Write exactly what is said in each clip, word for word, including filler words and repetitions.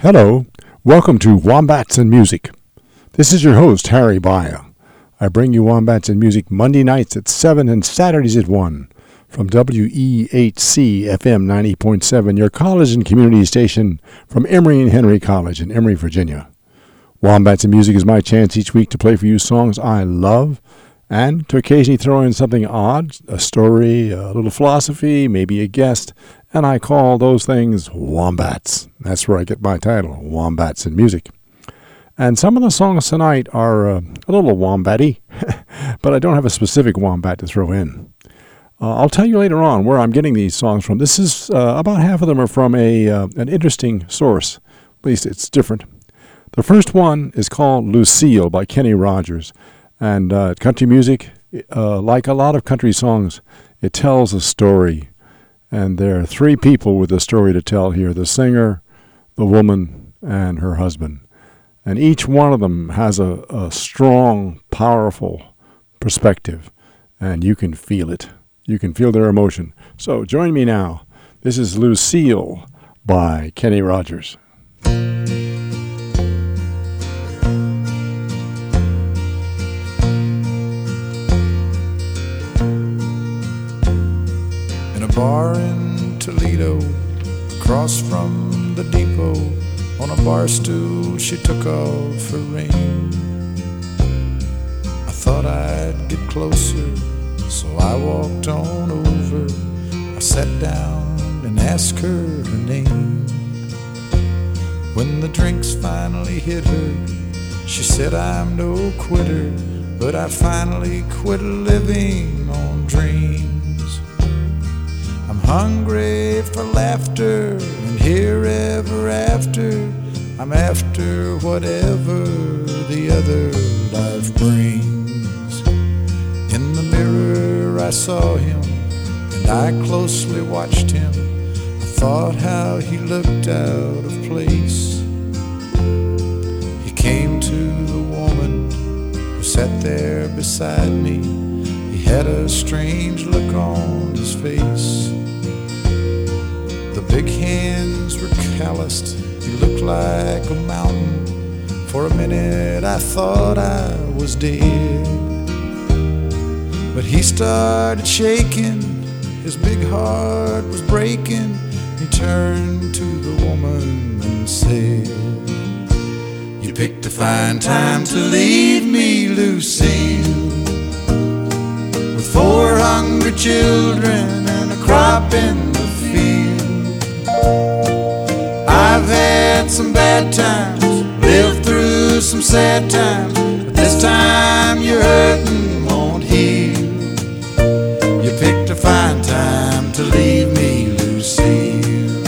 Hello, welcome to Wombats and Music. This is your host, Harry Baya. I bring you Wombats and Music Monday nights at seven and Saturdays at one from W E H C F M ninety point seven, your college and community station from Emory and Henry College in Emory, Virginia. Wombats and Music is my chance each week to play for you songs I love and to occasionally throw in something odd, a story, a little philosophy, maybe a guest, and I call those things Wombats. That's where I get my title, Wombats and Music. And some of the songs tonight are uh, a little wombatty, but I don't have a specific wombat to throw in. Uh, I'll tell you later on where I'm getting these songs from. This is, uh, about half of them are from a uh, an interesting source. At least it's different. The first one is called Lucille by Kenny Rogers. And uh, country music, uh, like a lot of country songs, it tells a story. And there are three people with a story to tell here, the singer, the woman, and her husband. And each one of them has a, a strong, powerful perspective, and you can feel it. You can feel their emotion. So join me now. This is Lucille by Kenny Rogers. In a bar in Toledo, across from the depot, on a bar stool she took off her ring. I thought I'd get closer, so I walked on over. I sat down and asked her her name. When the drinks finally hit her, she said, I'm no quitter, but I finally quit living on dreams. I'm hungry for laughter, and here ever after, I'm after whatever the other life brings. In the mirror I saw him, and I closely watched him. I thought how he looked out of place. He came to the woman who sat there beside me. He had a strange look on his face. The big hands were calloused. He looked like a mountain. For a minute I thought I was dead. But he started shaking, his big heart was breaking. He turned to the woman and said, You picked a fine time to leave me, Lucille, with four hungry children and a crop in the field. I've had some bad times, lived through some sad times, but this time your hurting won't heal. You picked a fine time to leave me, Lucille.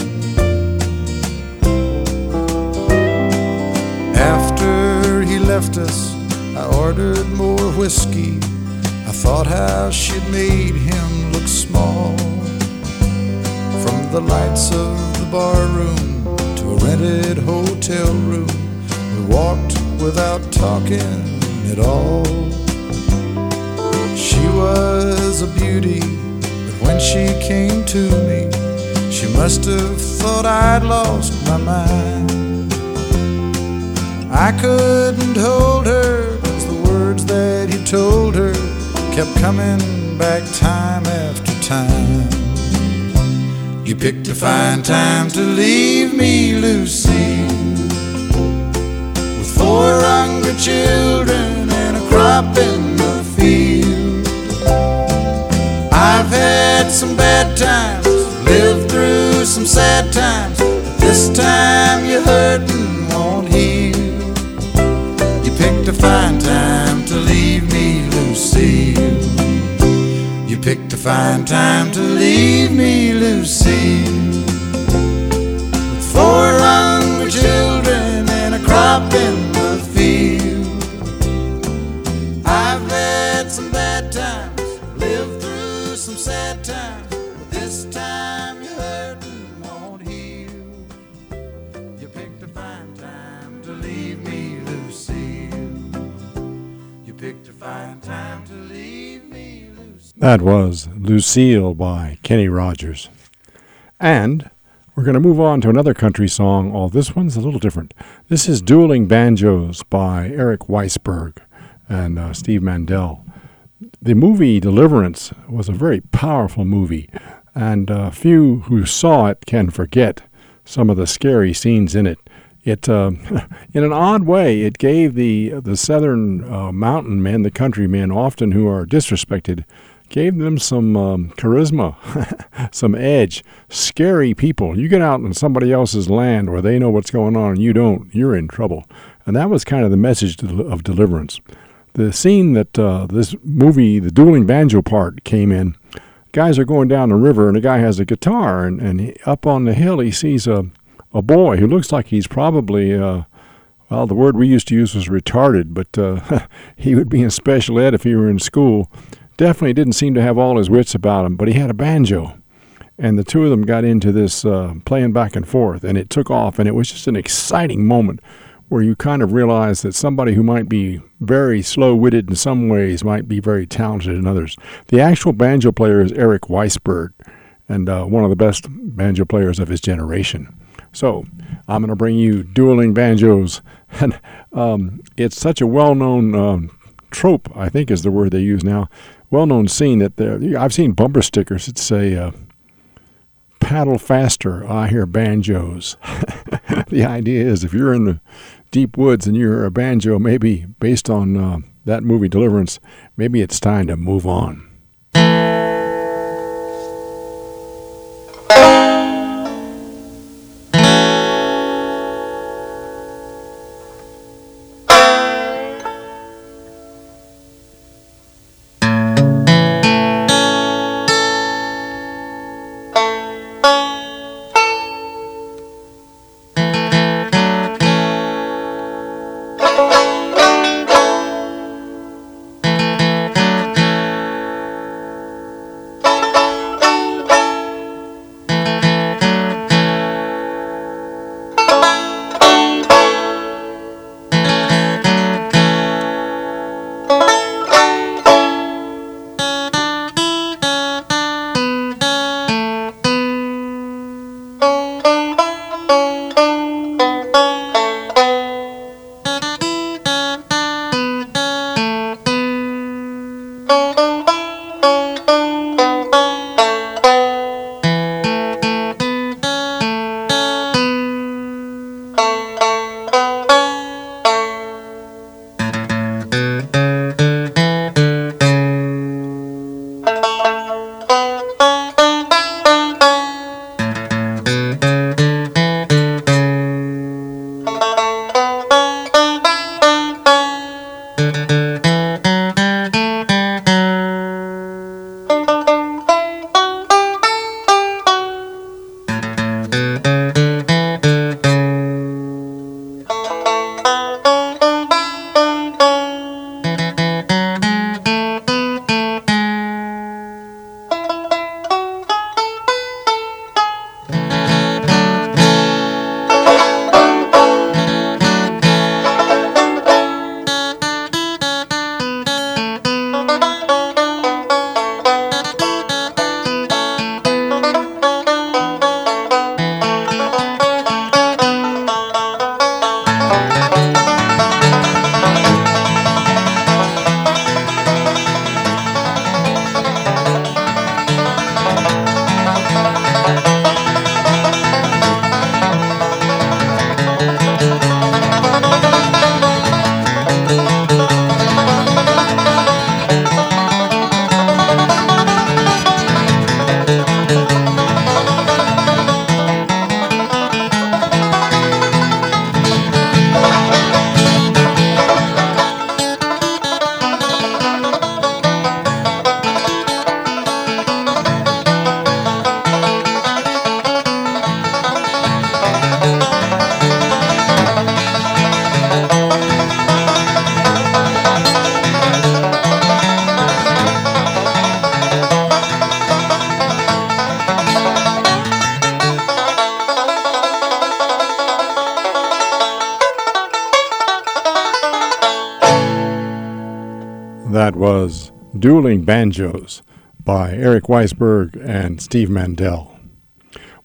After he left us, I ordered more whiskey. I thought how she'd made him look small. From the lights of the bar room to a rented hotel room, we walked without talking at all. She was a beauty, but when she came to me, she must have thought I'd lost my mind. I couldn't hold her, 'cause the words that he told her kept coming back time after time. You picked a fine time to leave me, Lucille, with four hungry children and a crop in the field. I've had some bad times, lived through some sad times, but this time your hurting won't heal. You picked a fine time to leave me, Lucille. You picked a fine time to leave me, Lucille, with four hungry children and a crop in the field. I've had some bad times, lived through some sad times, but this time your hurting won't heal. You picked a fine time to leave me, Lucille. You picked a fine time to leave me, Lucille. That was Lucille by Kenny Rogers. And We're going to move on to another country song. Oh, this one's a little different. This is Dueling Banjos by Eric Weisberg and uh, Steve Mandel. The movie Deliverance was a very powerful movie, and uh, few who saw it can forget some of the scary scenes in it. It, uh, in an odd way, it gave the the southern uh, mountain men, the countrymen, often who are disrespected, gave them some um, charisma, some edge. Scary people. You get out in somebody else's land where they know what's going on and you don't, you're in trouble. And that was kind of the message of Deliverance. The scene that uh, this movie, the dueling banjo part, came in, guys are going down the river and a guy has a guitar, and, and he, up on the hill he sees a, a boy who looks like he's probably, uh, well, the word we used to use was retarded, but uh, he would be in special ed if he were in school. Definitely didn't seem to have all his wits about him, but he had a banjo. And the two of them got into this uh, playing back and forth, and it took off, and it was just an exciting moment where you kind of realize that somebody who might be very slow-witted in some ways might be very talented in others. The actual banjo player is Eric Weisberg, and uh, one of the best banjo players of his generation. So I'm going to bring you Dueling Banjos. And um, it's such a well-known um, trope, I think is the word they use now, well-known scene that I've seen bumper stickers that say, uh, paddle faster, I hear banjos. The idea is if you're in the deep woods and you're a banjo, maybe based on uh, that movie Deliverance, maybe it's time to move on. That was Dueling Banjos by Eric Weisberg and Steve Mandel.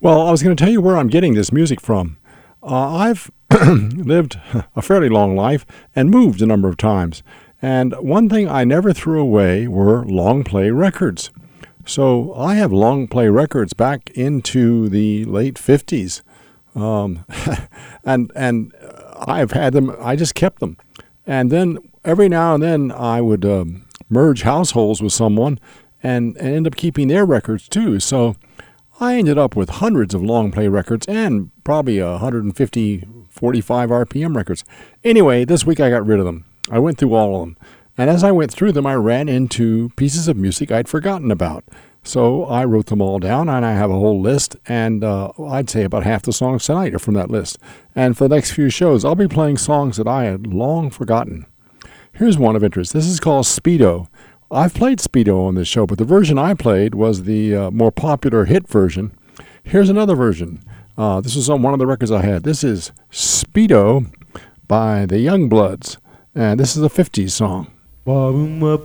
Well, I was going to tell you where I'm getting this music from. Uh, I've lived a fairly long life and moved a number of times. And one thing I never threw away were long play records. So I have long play records back into the late fifties. Um, and and I've had them, I just kept them. And then every now and then I would um, merge households with someone and, and end up keeping their records too. So I ended up with hundreds of long play records and probably one hundred fifty, forty-five R P M records. Anyway, this week I got rid of them. I went through all of them. And as I went through them, I ran into pieces of music I'd forgotten about. So I wrote them all down, and I have a whole list, and uh, I'd say about half the songs tonight are from that list. And for the next few shows, I'll be playing songs that I had long forgotten. Here's one of interest. This is called Speedo. I've played Speedo on this show, but the version I played was the uh, more popular hit version. Here's another version. Uh, this was on one of the records I had. This is Speedo by the Youngbloods, and this is a fifties song. Well, now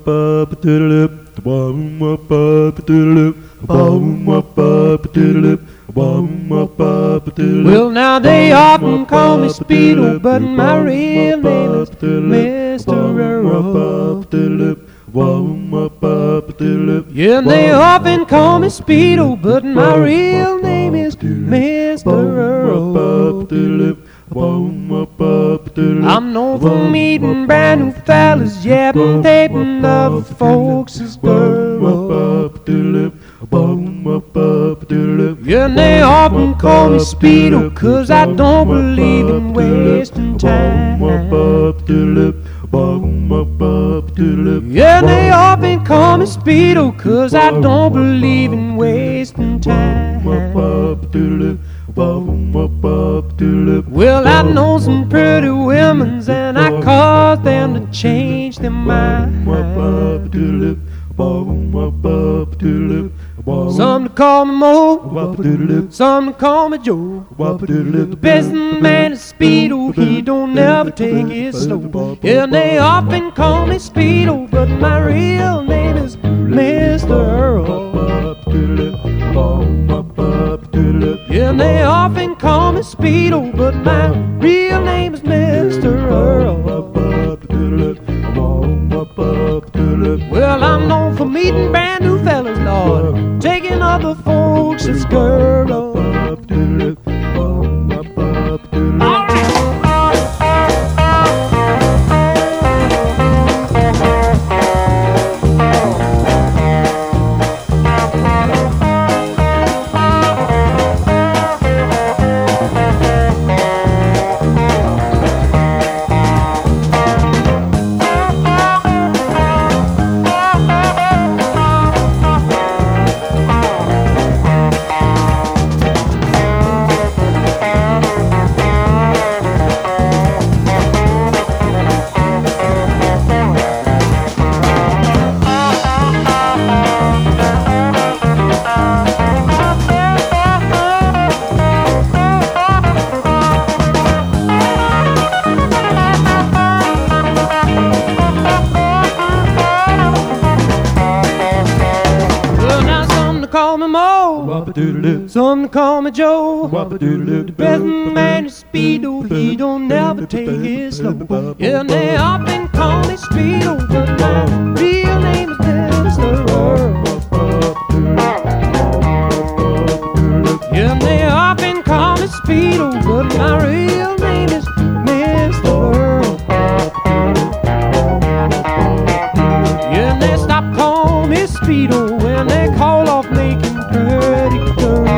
they often call me Speedo, but my real name is Mister Earl. Yeah, they often call me Speedo, but my real name is Mister Earl. I'm known for meeting brand new fellas, yapping, taping other folks' girls. Yeah, and they often call me Speedo, cause I don't believe in wasting time. Yeah, and they often call me Speedo, cause I don't believe in wasting time. Well, I know some pretty women's, and I cause them to change their mind. Some to call me Mo, some to call me Joe. The best man is Speedo, he don't never take it slow. Yeah, and they often call me Speedo, but my real name is Mister Earl. Yeah, and they often call me Speedo, but my real name is Mister Earl. Well, I'm known for meeting brand new fellas, Lord, taking other folks as girls. Some call me Joe, the best man is Speedo, he don't never take it slow. Yeah, and they often call me Speedo, but my real name is Mister Earl. Yeah, and they often call me Speedo, but my real name is Mister Earl. Yeah, and they stop calling me Speedo when they call off making pretty girls.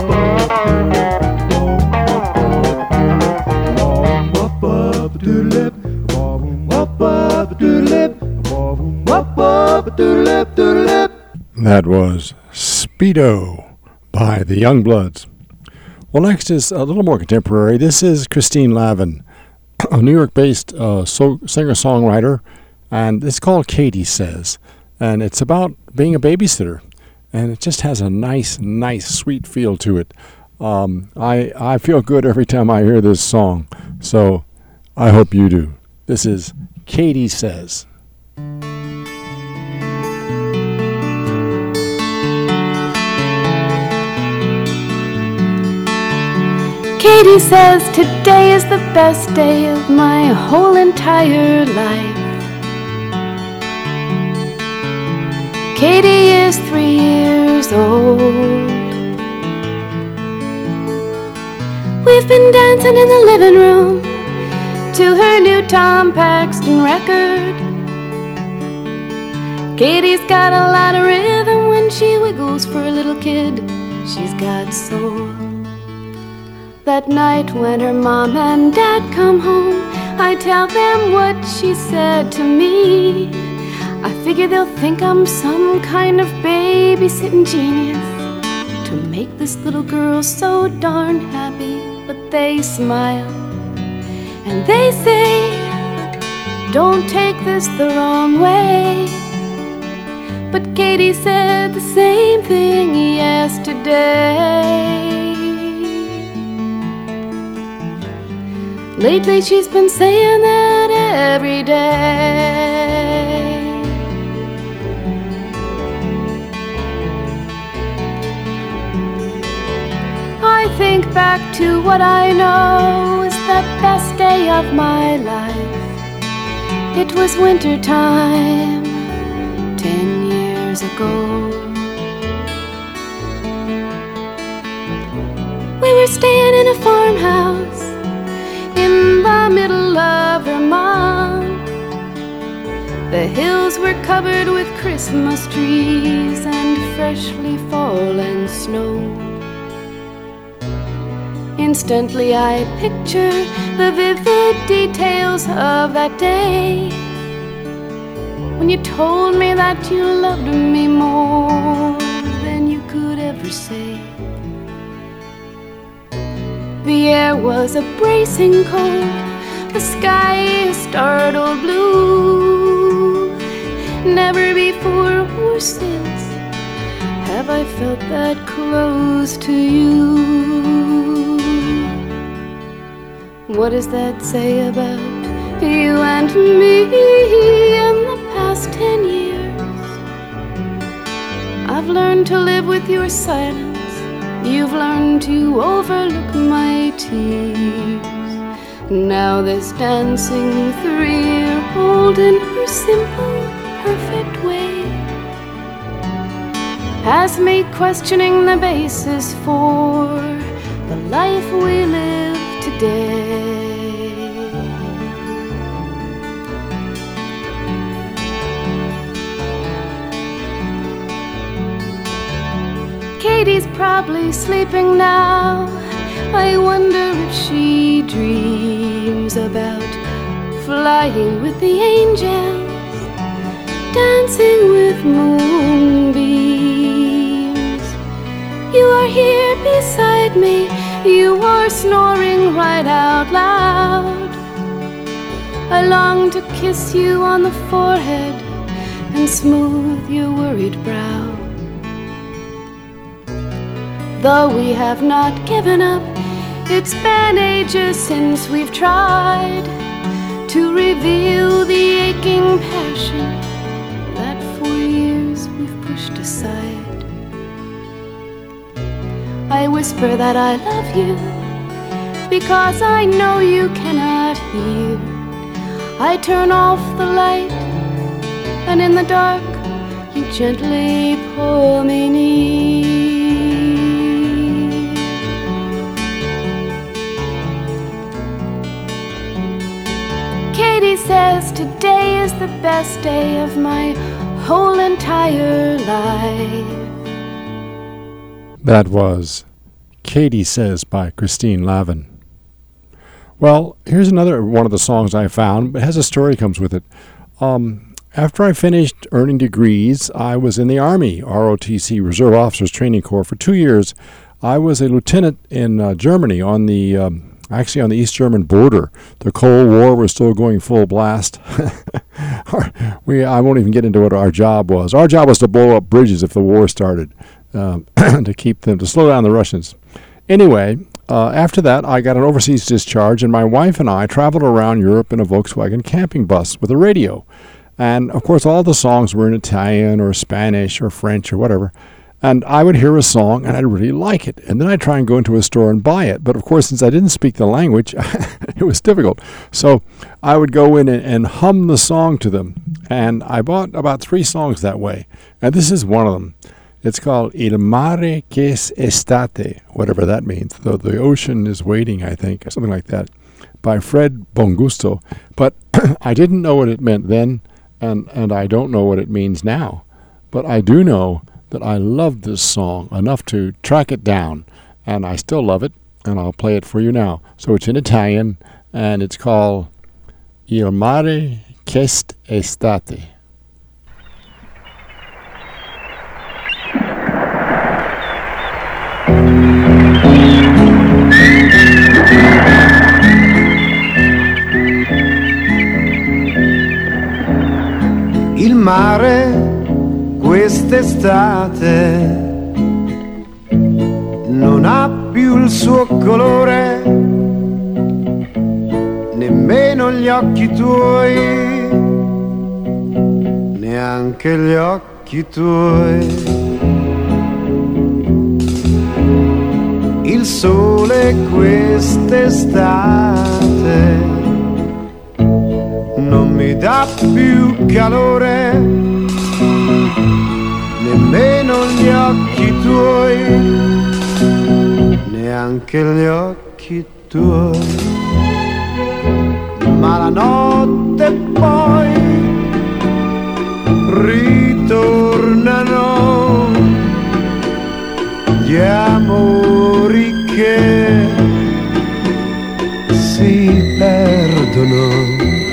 That was Speedo by the Youngbloods. Well, next is a little more contemporary. This is Christine Lavin, a New York-based uh, so- singer-songwriter, and it's called Katie Says, and it's about being a babysitter, and it just has a nice, nice, sweet feel to it. Um, I I feel good every time I hear this song, so I hope you do. This is Katie Says. Katie says today is the best day of my whole entire life. Katie is three years old. We've been dancing in the living room to her new Tom Paxton record. Katie's got a lot of rhythm when she wiggles for a little kid. She's got soul. That night when her mom and dad come home, I tell them what she said to me. I figure they'll think I'm some kind of babysitting genius to make this little girl so darn happy. But they smile and they say, don't take this the wrong way. But Katie said the same thing yesterday. Lately she's been saying that every day. I think back to what I know is the best day of my life. It was winter time, ten years ago. We were staying in a farmhouse in the middle of Vermont. The hills were covered with Christmas trees and freshly fallen snow. Instantly I picture the vivid details of that day, when you told me that you loved me more than you could ever say. The air was a bracing cold, the sky a startled blue. Never before or since have I felt that close to you. What does that say about you and me in the past ten years? I've learned to live with your silence. You've learned to overlook my tears. Now this dancing three-year-old in her simple, perfect way has me questioning the basis for the life we live today. Katie's probably sleeping now. I wonder if she dreams about flying with the angels, dancing with moonbeams. You are here beside me, you are snoring right out loud. I long to kiss you on the forehead and smooth your worried brow. Though we have not given up, it's been ages since we've tried to reveal the aching passion that for years we've pushed aside. I whisper that I love you because I know you cannot hear. I turn off the light and in the dark you gently pull me near. Katie says today is the best day of my whole entire life. That was Katie Says by Christine Lavin. Well, here's another one of the songs I found. It has a story comes with it. Um, after I finished earning degrees, I was in the Army, R O T C, Reserve Officers Training Corps, for two years. I was a lieutenant in uh, Germany on the... Um, Actually, on the East German border. The Cold War was still going full blast. we, I won't even get into what our job was. Our job was to blow up bridges if the war started, um, to keep them, to slow down the Russians. Anyway, uh, after that, I got an overseas discharge, and my wife and I traveled around Europe in a Volkswagen camping bus with a radio. And, of course, all the songs were in Italian or Spanish or French or whatever. And I would hear a song and I'd really like it. And then I'd try and go into a store and buy it. But of course, since I didn't speak the language, it was difficult. So I would go in and, and hum the song to them. And I bought about three songs that way. And this is one of them. It's called Il mare che es estate, whatever that means. The, the ocean is waiting, I think, or something like that, by Fred Bongusto. But I didn't know what it meant then, and, and I don't know what it means now. But I do know that I loved this song enough to track it down, and I still love it, and I'll play it for you now. So it's in Italian, and it's called Il mare che es estate. Il mare quest'estate non ha più il suo colore, nemmeno gli occhi tuoi, neanche gli occhi tuoi. Il sole quest'estate non mi dà più calore, nemmeno gli occhi tuoi, neanche gli occhi tuoi. Ma la notte poi ritornano gli amori che si perdono.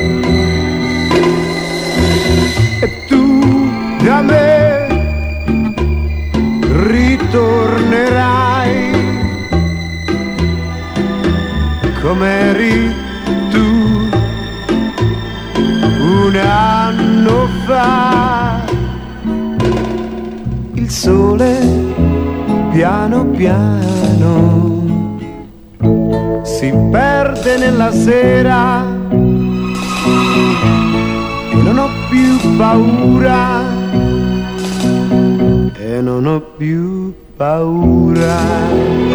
E tu da me ritornerai com'eri tu un anno fa. Il sole piano piano si perde nella sera e non ho più paura, e non ho più paura.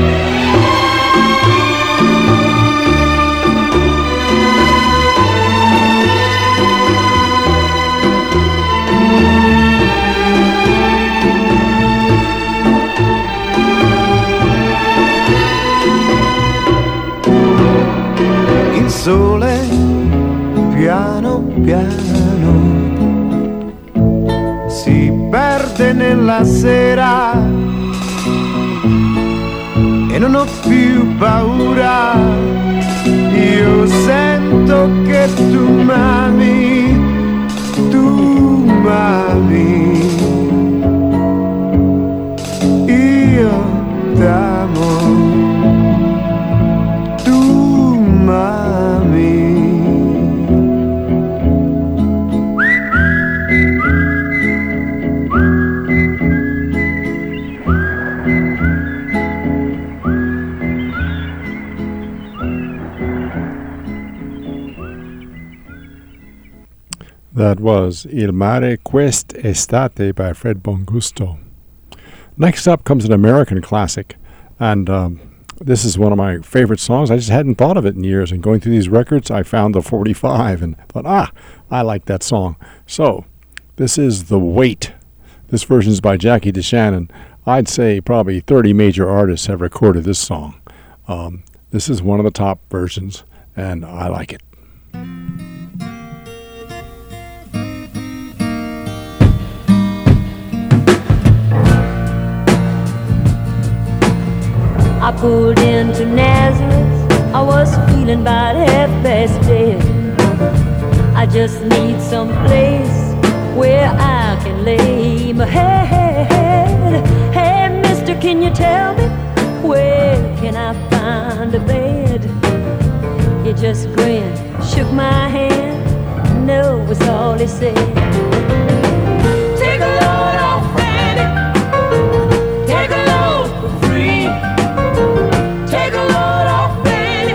Il sole piano piano si perde nella sera e non ho più paura. Io sento che tu m'ami, tu m'ami, io t'amo, tu m'ami. That was Il mare quest'estate by Fred Bongusto. Next up comes an American classic, and um, this is one of my favorite songs. I just hadn't thought of it in years, and going through these records, I found the forty-five and thought, ah, I like that song. So, this is The Weight. This version is by Jackie DeShannon. I'd say probably thirty major artists have recorded this song. Um, this is one of the top versions, and I like it. I pulled into Nazareth, I was feeling about half past dead. I just need some place where I can lay my head. Hey, mister, can you tell me where can I find a bed? He just grinned, shook my hand, no was all he said. Take a load off, Randy, take a load for free. Take a load off, baby,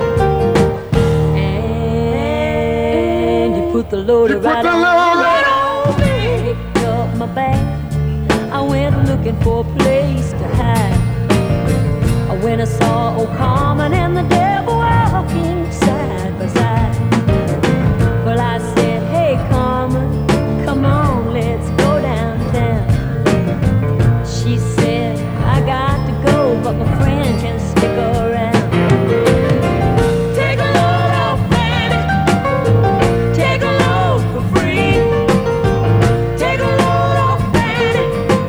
and you put the load right on, right on me. Picked up my bag, I went looking looking for a place to hide. When I saw old Carmen and the devil walking side by side. Well, I said, hey Carmen, come on, let's go downtown. She said, I got to go, but my friend can stick around. Take a load off, baby. Take a load for free. Take a load off, baby.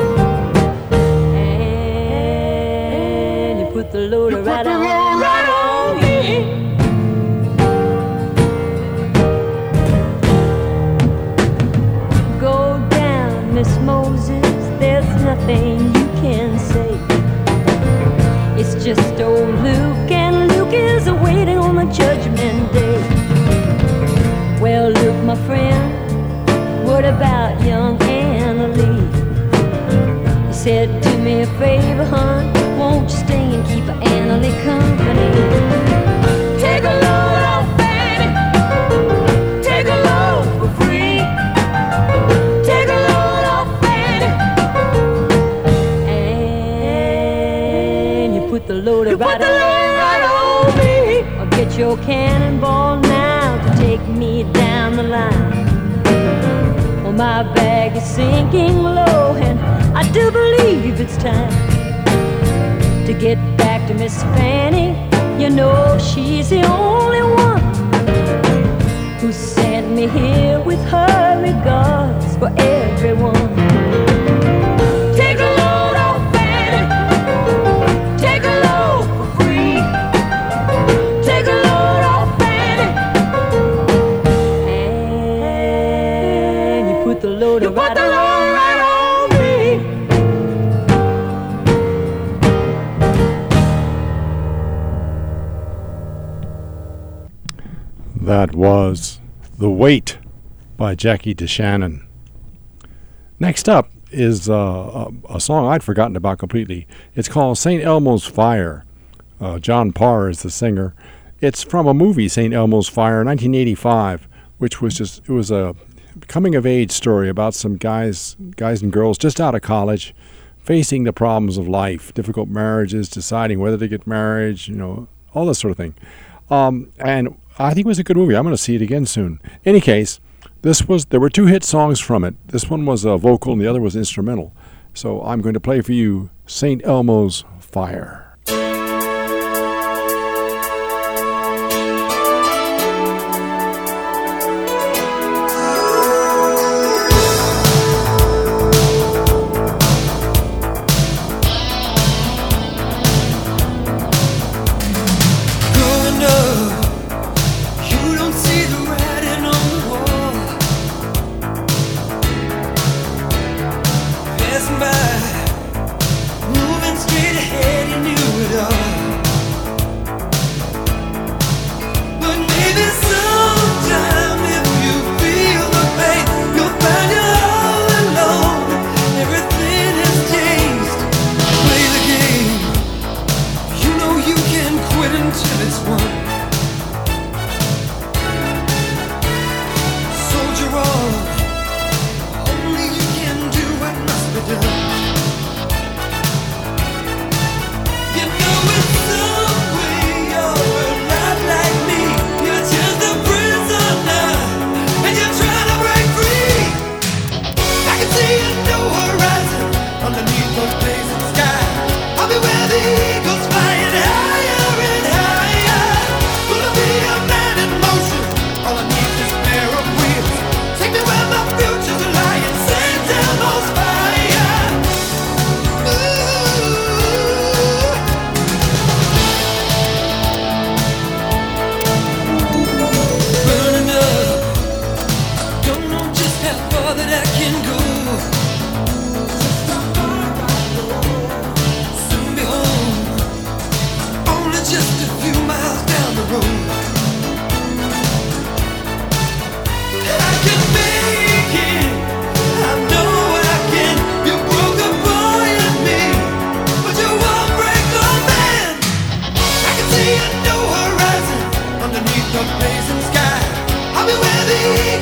And you put the loader right on, right on me. Go down, Miss Moses, there's nothing you can say. It's just old Luke, and Luke is awaiting on the judgment day. Well, Luke, my friend, what about young Anna Lee? He said, do me a favor, hon, won't you stay and keep Anna Lee company? Take a load off, baby. Take a load for free. Take a load off, baby. And you put the loader right, right on me. Or get your cannonball now to take me down the line. Well, my bag is sinking low, and I do believe it's time to get back to Miss Fanny. You know she's the only one who sent me here with her regards for everyone. Take a load off, baby. Take a load for free. Take a load off, baby. And you put the loader right on, right on me. That was The Wait by Jackie DeShannon. Next up is uh, a, a song I'd forgotten about completely. It's called Saint Elmo's Fire. Uh, John Parr is the singer. It's from a movie, Saint Elmo's Fire, nineteen eighty-five, which was just, it was a coming-of-age story about some guys, guys and girls just out of college facing the problems of life, difficult marriages, deciding whether to get married, you know, all this sort of thing. Um, and I think it was a good movie. I'm going to see it again soon. Any case, this was there were two hit songs from it. This one was a vocal and the other was instrumental. So I'm going to play for you Saint Elmo's Fire.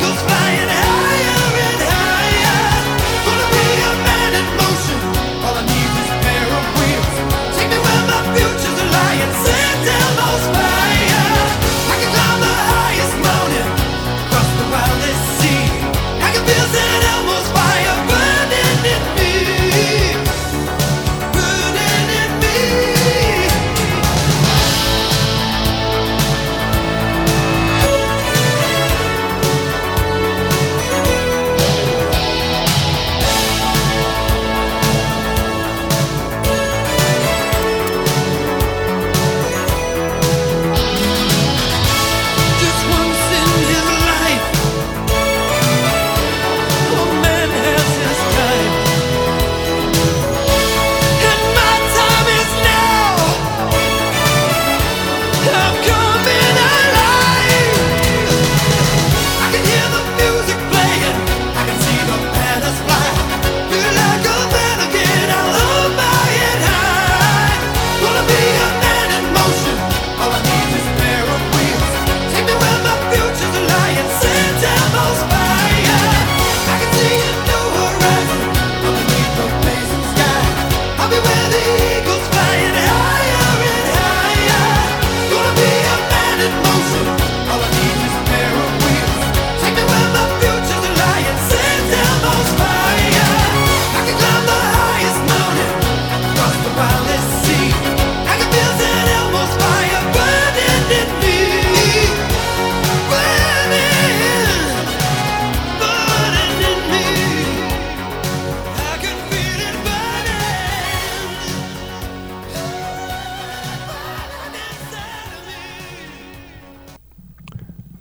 All I need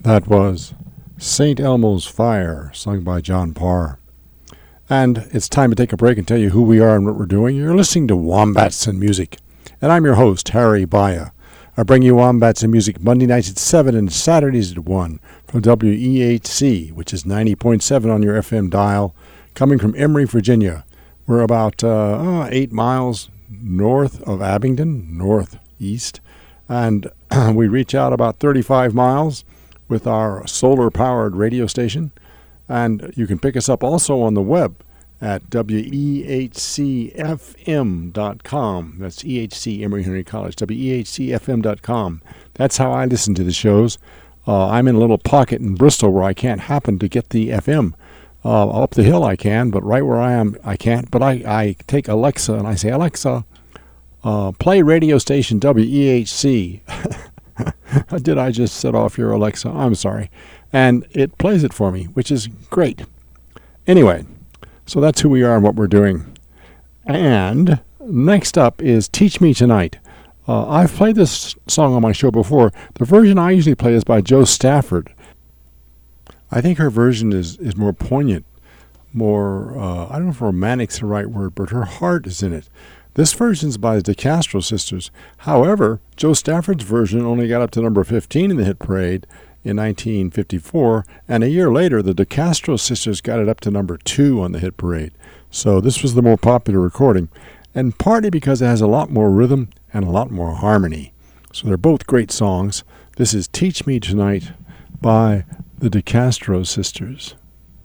That was Saint Elmo's Fire, sung by John Parr. And it's time to take a break and tell you who we are and what we're doing. You're listening to Wombats and Music, and I'm your host, Harry Baya. I bring you Wombats and Music Monday nights at seven and Saturdays at one from W E H C, which is ninety point seven on your F M dial, coming from Emory, Virginia. We're about uh, uh, eight miles north of Abingdon, northeast, and we reach out about thirty-five miles with our solar-powered radio station. And you can pick us up also on the web at W E H C F M dot com. That's E H C, Emory Henry College, W E H C F M dot com. That's how I listen to the shows. Uh, I'm in a little pocket in Bristol where I can't happen to get the F M. Uh, up the hill I can, but right where I am, I can't. But I, I take Alexa and I say, Alexa, uh, play radio station W E H C. Did I just set off your Alexa? I'm sorry. And it plays it for me, which is great. Anyway, so that's who we are and what we're doing. And next up is Teach Me Tonight. Uh, I've played this song on my show before. The version I usually play is by Jo Stafford. I think her version is, is more poignant, more, uh, I don't know if romantic's the right word, but her heart is in it. This version's by the DeCastro sisters. However, Jo Stafford's version only got up to number fifteen in the hit parade in nineteen fifty-four, and a year later, the DeCastro sisters got it up to number two on the hit parade. So this was the more popular recording, and partly because it has a lot more rhythm and a lot more harmony. So they're both great songs. This is Teach Me Tonight by the DeCastro sisters.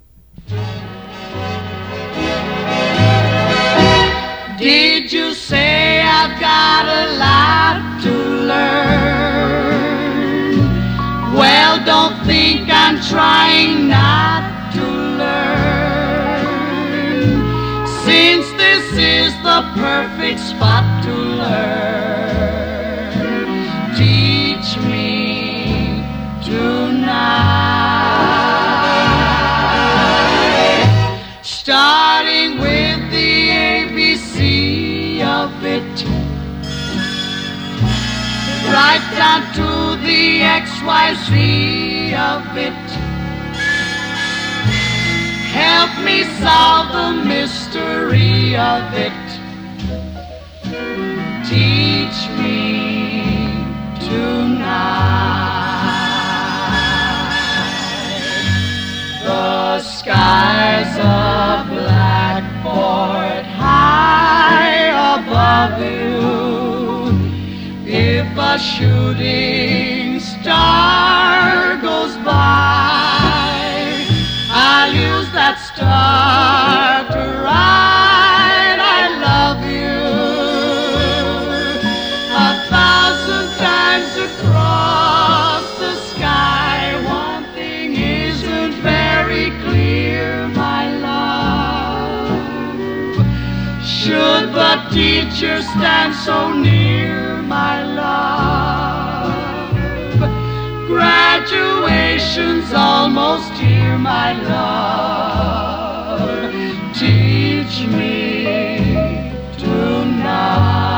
Did you say I've got a lot to learn? Well, don't think I'm trying not to learn, since this is the perfect spot to learn. Teach me tonight, starting with the A B C of it, right down to the X Y Z of it. Help me solve the mystery of it. Teach me tonight. The sky's a blackboard high above you. If a shooting star goes by, I'll use that star to write I love you a thousand times across the sky. One thing isn't very clear, my love. Should the teacher stand so near, my love? Graduation's almost here, my love. Teach me tonight.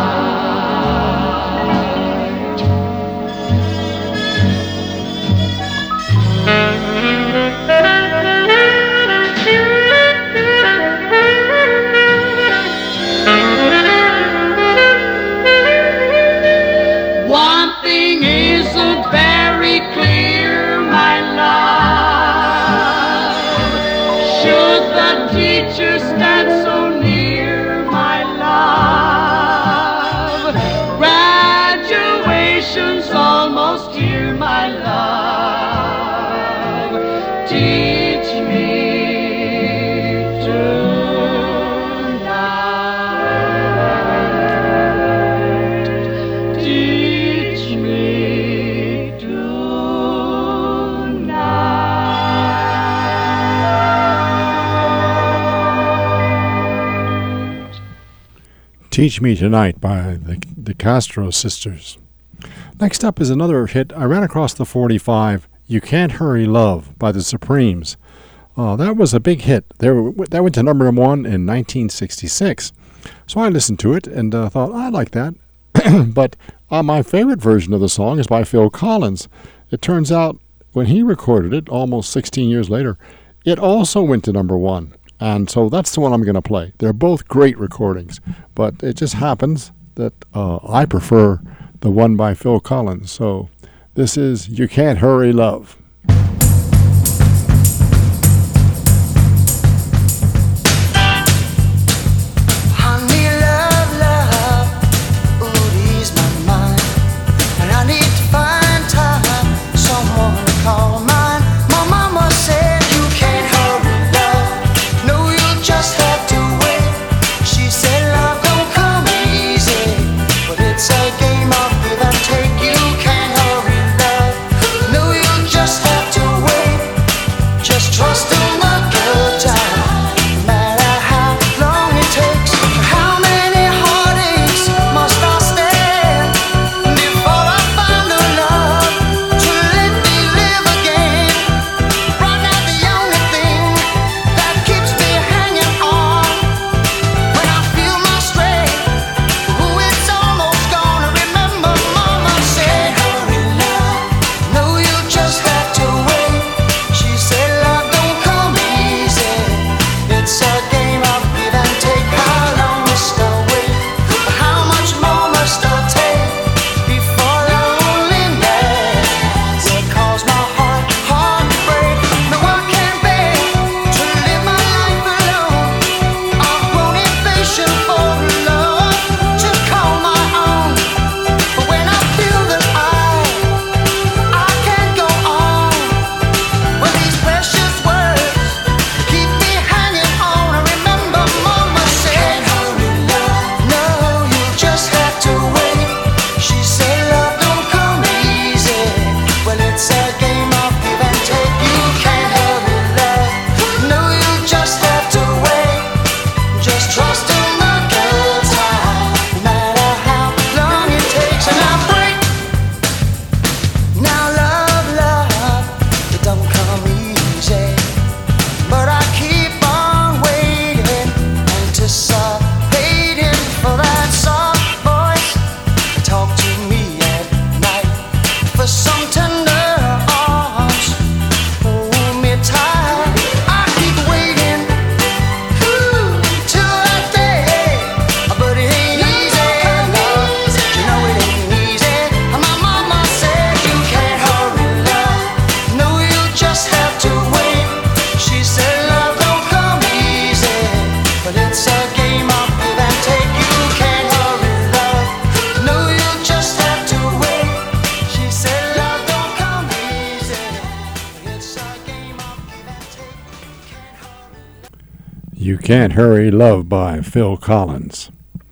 One thing isn't very clear, my love. Should the teacher stand so near, my love? Graduation's almost here, my love. Teach me tonight. Teach me Teach Me Tonight by the DeCastro sisters. Next up is another hit. I ran across the forty-five, You Can't Hurry Love by the Supremes. Uh, that was a big hit. There, that went to number one in nineteen sixty-six. So I listened to it and uh, thought, I like that. But uh, my favorite version of the song is by Phil Collins. It turns out when he recorded it almost sixteen years later, it also went to number one. And so that's the one I'm going to play. They're both great recordings, but it just happens that uh, I prefer the one by Phil Collins. So this is You Can't Hurry Love. You Can't Hurry Love by Phil Collins.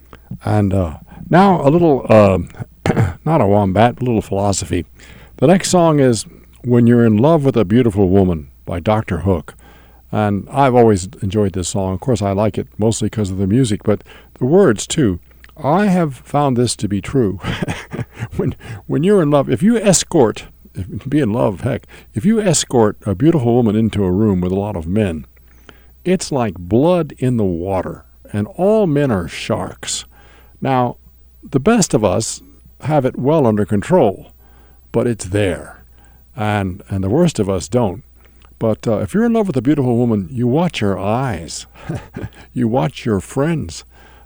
And uh, now a little, uh, not a wombat, a little philosophy. The next song is When You're in Love with a Beautiful Woman by Doctor Hook. And I've always enjoyed this song. Of course, I like it mostly because of the music, but the words, too. I have found this to be true. when when you're in love, if you escort, if, be in love, heck, if you escort a beautiful woman into a room with a lot of men, it's like blood in the water, and all men are sharks. Now, the best of us have it well under control, but it's there, and and the worst of us don't. But uh, if you're in love with a beautiful woman, you watch your eyes. You watch your friends.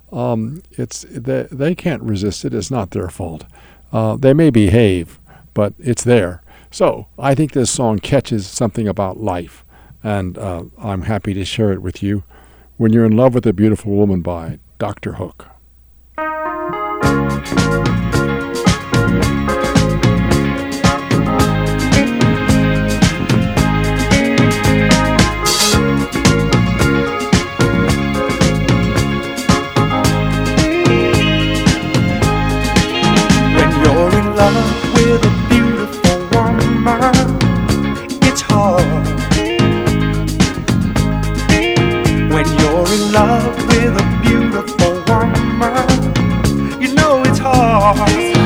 Um, it's they, they can't resist it. It's not their fault. Uh, they may behave, but it's there. So I think this song catches something about life, and uh, I'm happy to share it with you. When You're in Love with a Beautiful Woman by Doctor Hook. Love with a beautiful woman, it's hard. When you're in love with a beautiful woman, you know it's hard.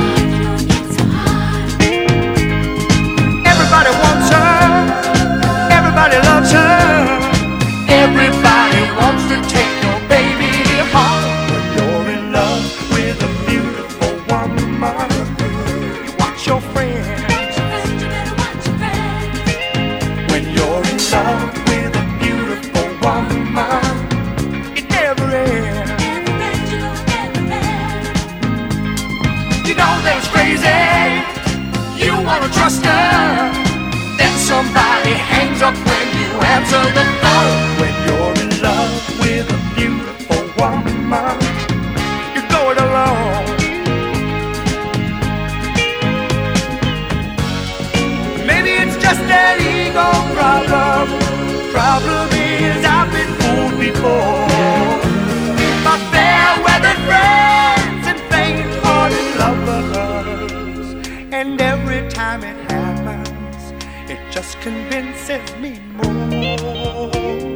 Everybody wants her, everybody loves her, everybody wants to take your baby home. When you're in love with a beautiful woman, your friends, answer the phone. When you're in love with a beautiful woman, you're going along. Maybe it's just an ego problem. Problem is I've been fooled before. My fair weather friends and faint-hearted lovers, and every time it happens, it just convinces me more.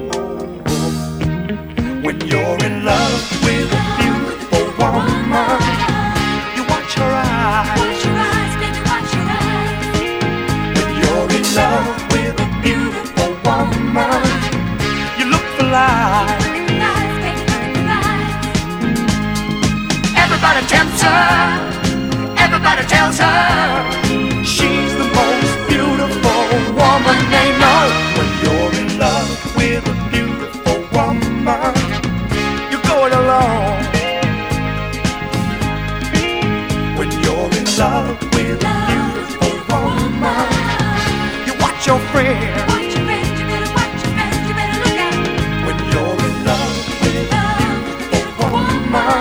When you're in love with a beautiful woman, you watch her eyes. Watch your eyes, baby, watch your eyes. When you're in love with a beautiful woman, you look for life. Everybody tempts her, everybody tells her she's the most beautiful woman they know. When you're in love with a beautiful woman, you're going along. When you're in love with a beautiful woman, you watch your friends. Watch your friends, you better watch your friends, you better look out. When you're in love with a beautiful woman,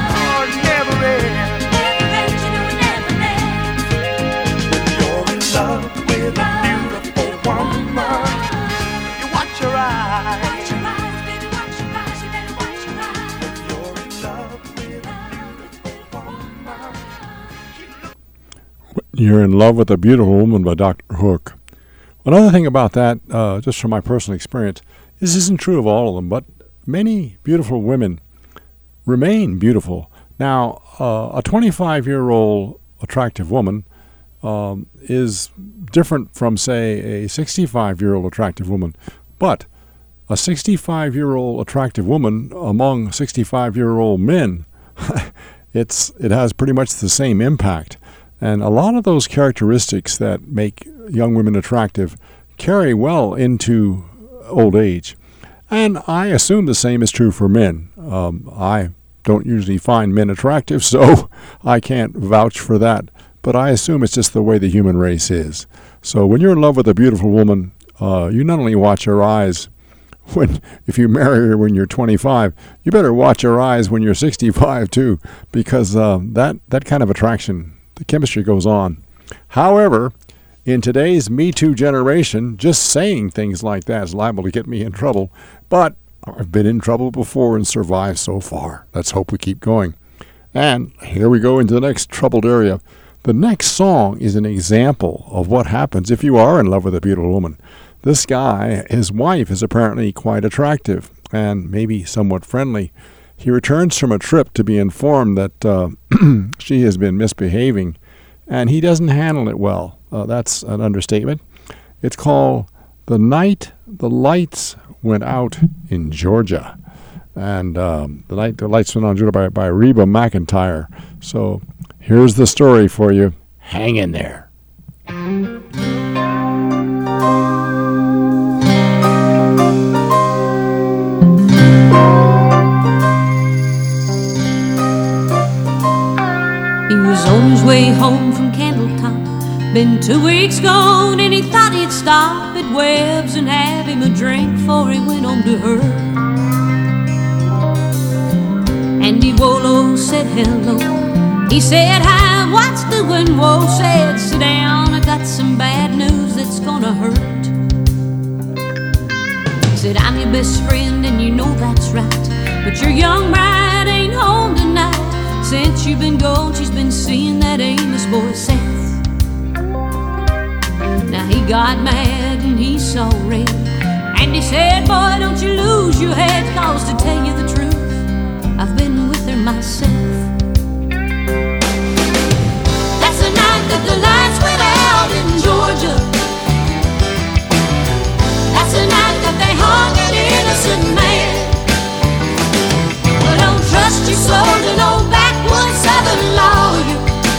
You're in Love with a Beautiful Woman by Doctor Hook. Another thing about that, uh, just from my personal experience, this isn't true of all of them, but many beautiful women remain beautiful. Now, uh, a twenty-five-year-old attractive woman um, is different from, say, a sixty-five-year-old attractive woman, but a sixty-five-year-old attractive woman among sixty-five-year-old men, it's it has pretty much the same impact. And a lot of those characteristics that make young women attractive carry well into old age. And I assume the same is true for men. Um, I don't usually find men attractive, so I can't vouch for that. But I assume it's just the way the human race is. So when you're in love with a beautiful woman, uh, you not only watch her eyes when if you marry her when you're twenty-five, you better watch her eyes when you're sixty-five too, because uh, that, that kind of attraction, the chemistry goes on. However, in today's Me Too generation, just saying things like that is liable to get me in trouble. But I've been in trouble before and survived so far. Let's hope we keep going. And here we go into the next troubled area. The next song is an example of what happens if you are in love with a beautiful woman. This guy, his wife, is apparently quite attractive and maybe somewhat friendly. He returns from a trip to be informed that uh, she has been misbehaving, and he doesn't handle it well. Uh, that's an understatement. It's called The Night the Lights Went Out in Georgia. And um, The Night the Lights Went Out in Georgia by, by Reba McEntire. So here's the story for you. Hang in there. He was on his way home from Candletop. Been two weeks gone and he thought he'd stop at Webb's and have him a drink before he went on to her. Andy Wolo said hello. He said hi, what's doing? Whoa, said sit down, I got some bad news that's gonna hurt. Said I'm your best friend and you know that's right, but your young bride ain't home tonight. Since you've been gone, she's been seeing that Amos boy Seth. Now he got mad and he saw red, and he said, boy, don't you lose your head, cause to tell you the truth, I've been with her myself. That's the night that the lights went out in Georgia. That's the night that they hung an innocent man. Well, don't trust your soul to no backwoods southern lawyer,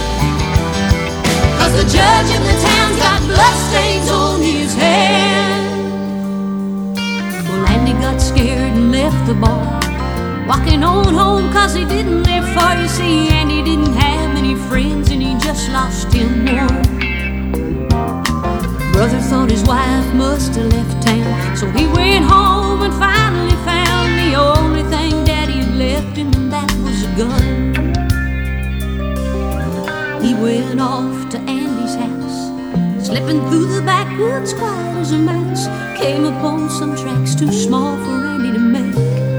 cause the judge in the town's got bloodstains on his hand. Well, Andy got scared and left the bar, walking on home cause he didn't live far. You see, Andy didn't have many friends and he just lost him one. Brother thought his wife must have left town. So he went home and finally found the only thing Daddy had left him, and that was a gun. He went off to Andy's house, slipping through the backwoods quiet as a mouse. Came upon some tracks too small for Andy to make.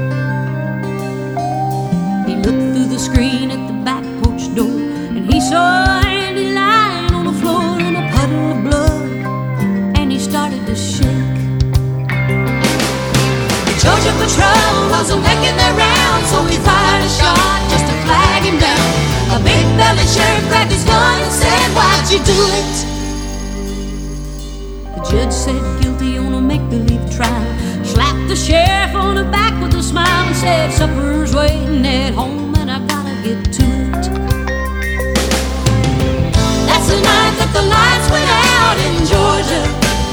He looked through the screen at the back porch door, and he saw Andy lying on the floor in a puddle of blood, and he started to shake. The Georgia Patrol was making their rounds, so he fired a shot just to flag him down. A big-bellied sheriff grabbed his gun and said, "Why'd you do it?" The judge said guilty on a make-believe trial, slapped the sheriff on the back with a smile and said, "Supper's waiting at home and I gotta get to it." That's the night that the lights went out in Georgia.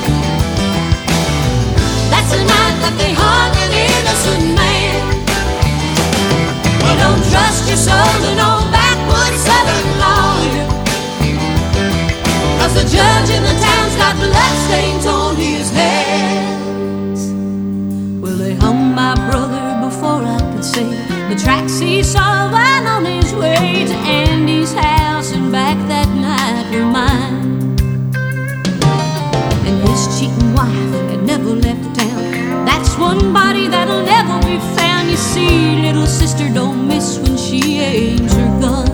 That's the night that they hung an innocent man. Well, don't trust your soul to no backwoods southern lawyer, 'cause the judge in the town's got bloodstains on his hands. Well, they hung my brother before I could say the tracks he saw while on his way to Andy's house and back that night were mine. And his cheating wife had never left town. That's one body that'll never be found. You see, little sister don't miss when she aims her gun.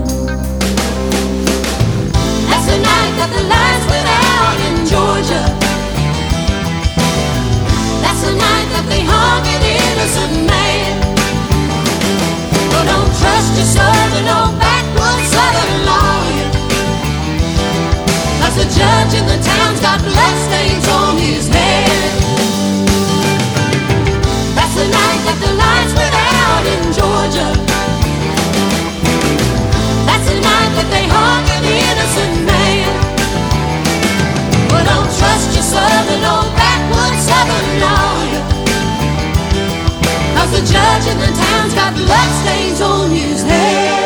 That's the night that the lights went out in Georgia. That's the night that they hung an innocent man. Well, don't trust your soul to no backwoods southern lawyer, 'cause the judge in the town's got bloodstains on his head. That's the night that the lights went out in Georgia. That's the night that they hung an innocent man. Well, don't trust your southern old backwoods southern lawyer, 'cause the judge in the town's got bloodstains on his hands.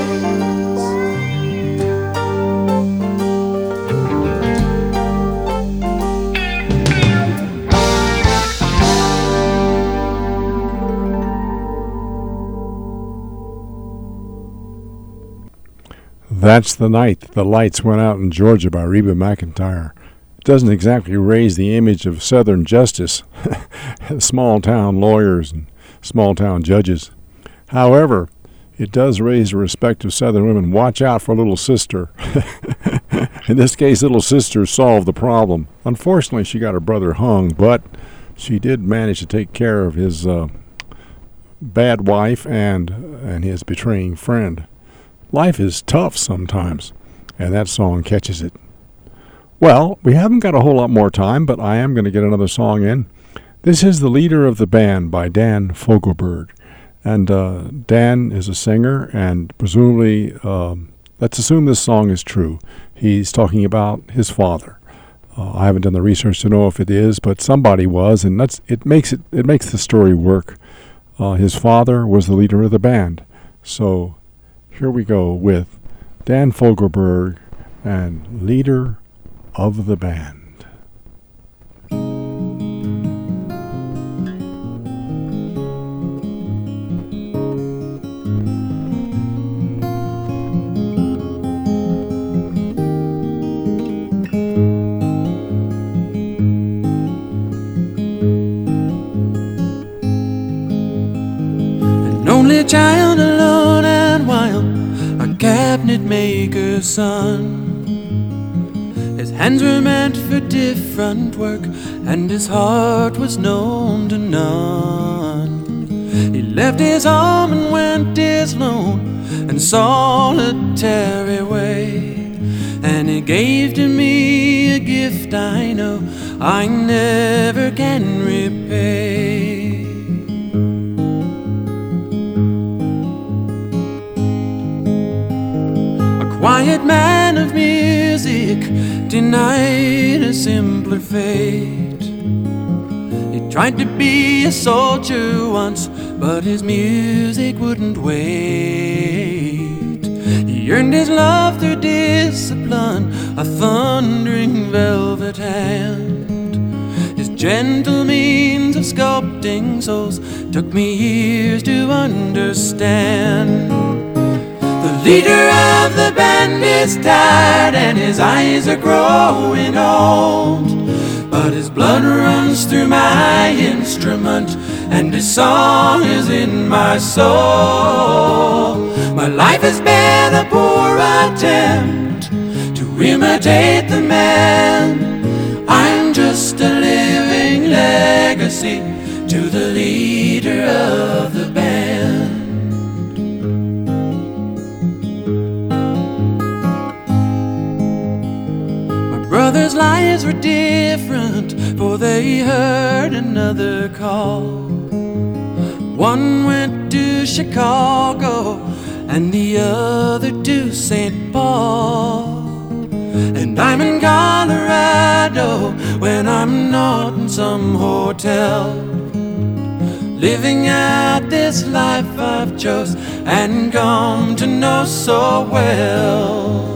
That's the night that the lights went out in Georgia by Reba McEntire. It doesn't exactly raise the image of Southern justice, small-town lawyers and small-town judges. However, it does raise the respect of Southern women. Watch out for little sister. In this case, little sister solved the problem. Unfortunately, she got her brother hung, but she did manage to take care of his uh, bad wife and and his betraying friend. Life is tough sometimes, and that song catches it. Well, we haven't got a whole lot more time, but I am going to get another song in. This is The Leader of the Band by Dan Fogelberg. And uh, Dan is a singer, and presumably, um, let's assume this song is true. He's talking about his father. Uh, I haven't done the research to know if it is, but somebody was, and that's it makes it it makes the story work. Uh, his father was the leader of the band. So here we go with Dan Fogelberg and Leader of the Band. An only child alone and wild, a cabinet maker's son. His hands were meant for different work, and his heart was known to none. He left his home and went his lone and solitary way, and he gave to me a gift I know I never can repay. Quiet man of music, denied a simpler fate. He tried to be a soldier once, but his music wouldn't wait. He earned his love through discipline, a thundering velvet hand. gentle means of sculpting souls took me years to understand. The leader of the band is tired and his eyes are growing old, but his blood runs through my instrument and his song is in my soul. My life has been a poor attempt to imitate the man. I'm just a living legacy to the leader of the band. My brothers' lives were different, for they heard another call. One went to Chicago and the other to Saint Paul. And I'm in Colorado when I'm not in some hotel, living out this life I've chose and come to know so well.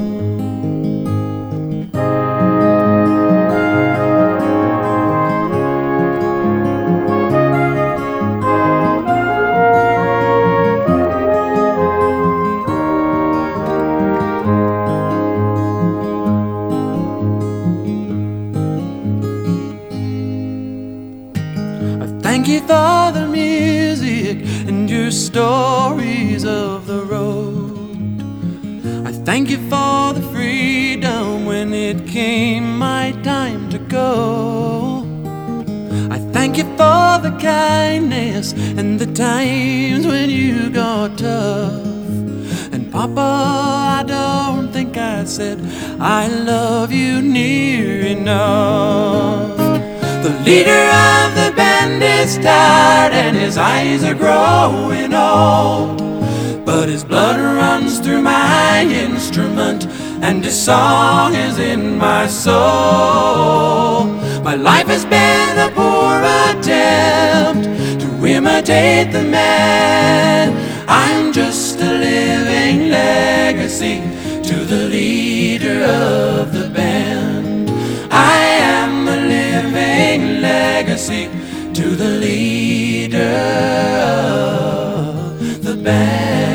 Thank you for the music and your stories of the road. I thank you for the freedom when it came my time to go. I thank you for the kindness and the times when you got tough. And Papa, I don't think I said I love you near enough. The leader of the band is tired and his eyes are growing old, but his blood runs through my instrument and his song is in my soul. My life has been a poor attempt to imitate the man. I'm just a living legacy to the leader of the band. I am a living legacy to the leader of the band.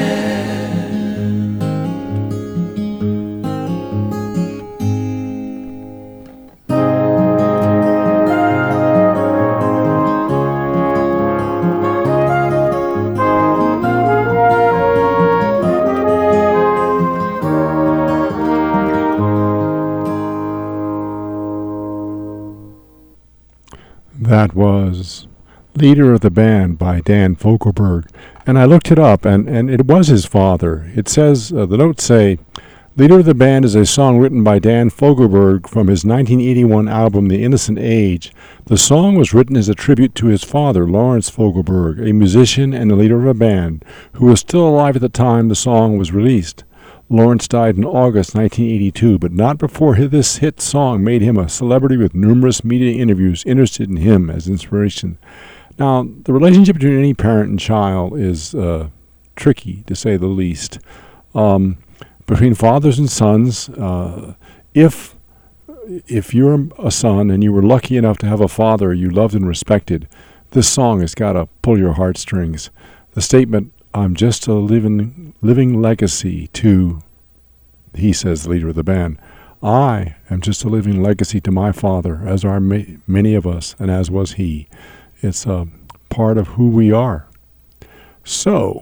That was Leader of the Band by Dan Fogelberg. And I looked it up, and, and it was his father. It says, uh, the notes say, Leader of the Band is a song written by Dan Fogelberg from his nineteen eighty-one album, The Innocent Age. The song was written as a tribute to his father, Lawrence Fogelberg, a musician and the leader of a band, who was still alive at the time the song was released. Lawrence died in August nineteen eighty-two, but not before this hit song made him a celebrity with numerous media interviews interested in him as inspiration. Now, the relationship between any parent and child is uh, tricky, to say the least. Um, between fathers and sons, uh, if if you're a son and you were lucky enough to have a father you loved and respected, this song has got to pull your heartstrings. The statement, I'm just a living living legacy to, he says, the leader of the band, I am just a living legacy to my father, as are ma- many of us, and as was he. It's a part of who we are. So,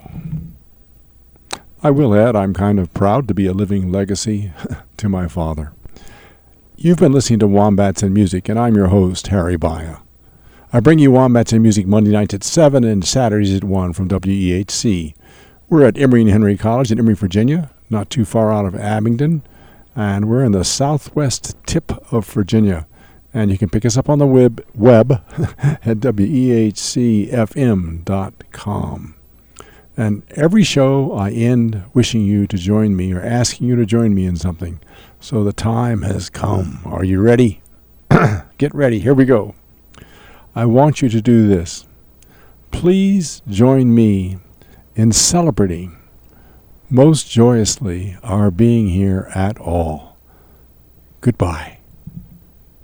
I will add, I'm kind of proud to be a living legacy to my father. You've been listening to Wombats and Music, and I'm your host, Harry Baya. I bring you Wombats and Music Monday nights at seven and Saturdays at one from W E H C. We're at Emory and Henry College in Emory, Virginia, not too far out of Abingdon, and we're in the southwest tip of Virginia. And you can pick us up on the web, web at W E H C F M dot com. And every show I end wishing you to join me or asking you to join me in something. So the time has come. Are you ready? Get ready. Here we go. I want you to do this. Please join me in celebrating most joyously our being here at all. Goodbye.